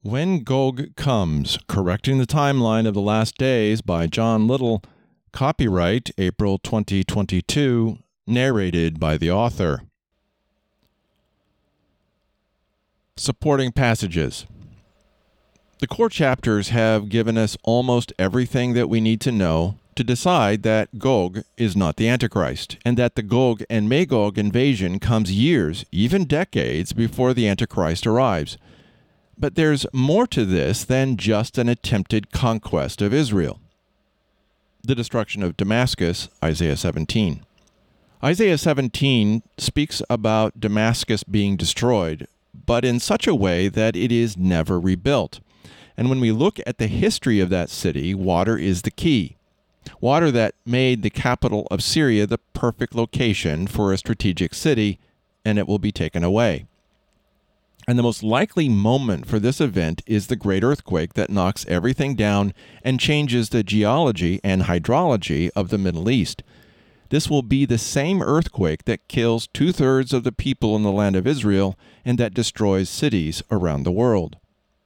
When Gog Comes, Correcting the Timeline of the Last Days by John Little, copyright April 2022, narrated by the author. Supporting passages. The core chapters have given us almost everything that we need to know to decide that Gog is not the Antichrist, and that the Gog and Magog invasion comes years, even decades, before the Antichrist arrives. But there's more to this than just an attempted conquest of Israel. The destruction of Damascus, Isaiah 17. Isaiah 17 speaks about Damascus being destroyed, but in such a way that it is never rebuilt. And when we look at the history of that city, water is the key. Water that made the capital of Syria the perfect location for a strategic city, and it will be taken away. And the most likely moment for this event is the great earthquake that knocks everything down and changes the geology and hydrology of the Middle East. This will be the same earthquake that kills 2/3 of the people in the land of Israel and that destroys cities around the world.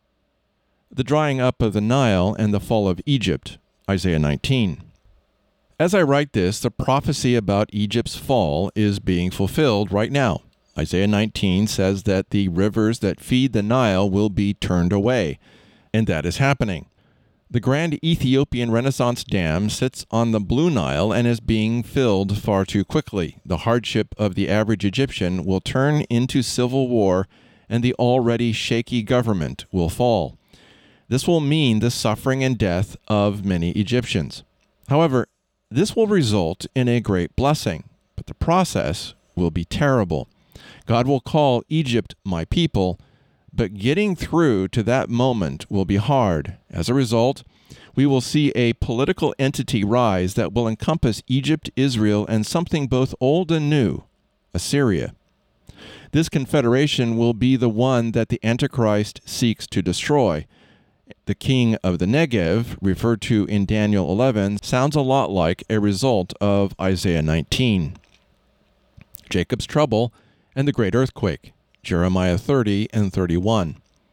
The drying up of the Nile and the fall of Egypt, Isaiah 19. As I write this, the prophecy about Egypt's fall is being fulfilled right now. Isaiah 19 says that the rivers that feed the Nile will be turned away, and that is happening. The grand Ethiopian Renaissance Dam sits on the Blue Nile and is being filled far too quickly. The hardship of the average Egyptian will turn into civil war, and the already shaky government will fall. This will mean the suffering and death of many Egyptians. However, this will result in a great blessing, but the process will be terrible. God will call Egypt my people, but getting through to that moment will be hard. As a result, we will see a political entity rise that will encompass Egypt, Israel, and something both old and new, Assyria. This confederation will be the one that the Antichrist seeks to destroy. The king of the Negev, referred to in Daniel 11, sounds a lot like a result of Isaiah 19. Jacob's trouble and the great earthquake, Jeremiah 30 and 31.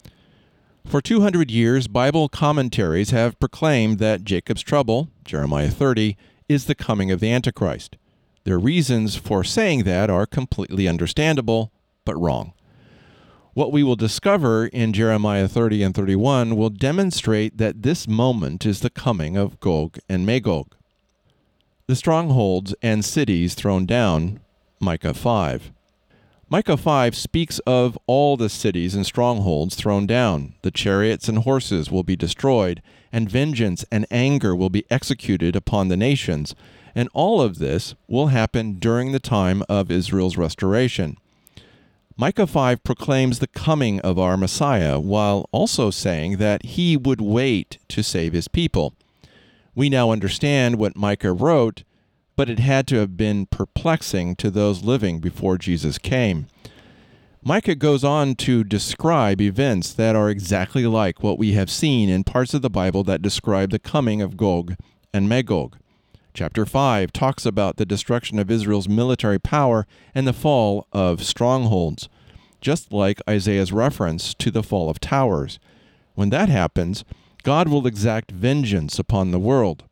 For 200 years, Bible commentaries have proclaimed that Jacob's trouble, Jeremiah 30, is the coming of the Antichrist. Their reasons for saying that are completely understandable, but wrong. What we will discover in Jeremiah 30 and 31 will demonstrate that this moment is the coming of Gog and Magog. The strongholds and cities thrown down, Micah 5. Micah 5 speaks of all the cities and strongholds thrown down. The chariots and horses will be destroyed, and vengeance and anger will be executed upon the nations. And all of this will happen during the time of Israel's restoration. Micah 5 proclaims the coming of our Messiah, while also saying that he would wait to save his people. We now understand what Micah wrote, but it had to have been perplexing to those living before Jesus came. Micah goes on to describe events that are exactly like what we have seen in parts of the Bible that describe the coming of Gog and Magog. Chapter 5 talks about the destruction of Israel's military power and the fall of strongholds, just like Isaiah's reference to the fall of towers. When that happens, God will exact vengeance upon the world.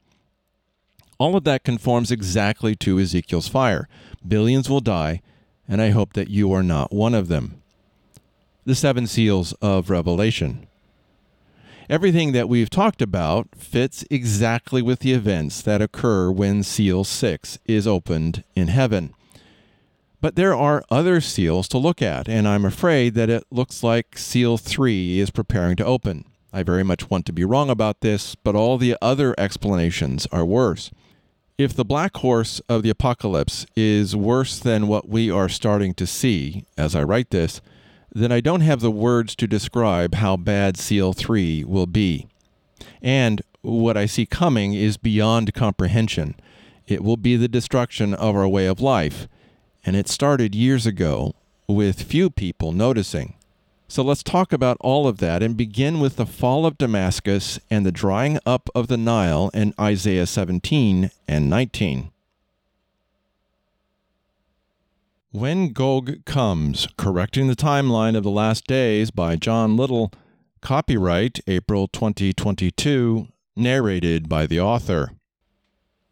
All of that conforms exactly to Ezekiel's fire. Billions will die, and I hope that you are not one of them. The 7 seals of Revelation. Everything that we've talked about fits exactly with the events that occur when Seal 6 is opened in heaven. But there are other seals to look at, and I'm afraid that it looks like Seal 3 is preparing to open. I very much want to be wrong about this, but all the other explanations are worse. If the black horse of the apocalypse is worse than what we are starting to see as I write this, then I don't have the words to describe how bad Seal 3 will be. And what I see coming is beyond comprehension. It will be the destruction of our way of life, and it started years ago with few people noticing. So let's talk about all of that and begin with the fall of Damascus and the drying up of the Nile in Isaiah 17 and 19. When Gog Comes, Correcting the Timeline of the Last Days by John Little, Copyright April 2022, narrated by the author.